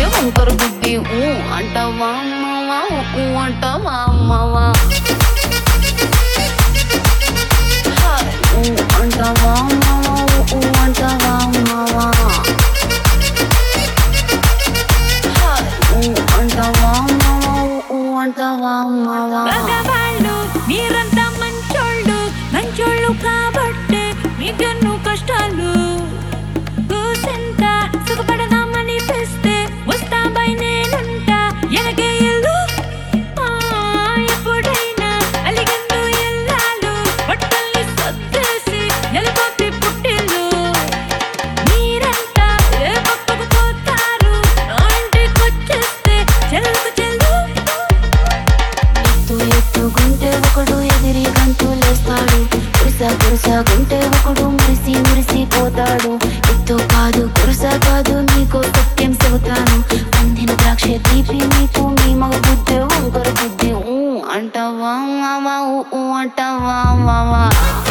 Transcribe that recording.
వంకర బుద్ధి అంటావా మావా అంటావా మావా అంటావా మావా అంటావా మావా అంటావా మావా అంటావా మావా మగవాళ్ళు మీరంతా మంచోళ్ళు మంచోళ్ళు కాబట్టే మీకెన్నో కష్టాలు కూసెంత సుఖపడదామని పిస్తే వస్తాబై నేనుంటా ఎనకే ఇల్లు ఎప్పుడైనా అలిగందు ఎల్లాలు బట్టల్ని సర్దేసి నెలకొద్ది పుట్టిల్లు మీరంతా ఏ పక్కకు పోతారు నా ఇంటికొచ్చేస్తే చెల్లుకు చెల్లు ఎత్తుకుంటే ఒకడు ఎగిరి గంతులేస్తాడు కురుసా ఒకడు మురిసి పోతాడు ఎత్తు కాదు కురుసా కాదు మీకు సత్యం చెబుతాను అందిన ద్రాక్ష తీపి మీకు మీ మగ బుద్ధి వంకర బుద్ధి అంటావా మావా అంటావా మావా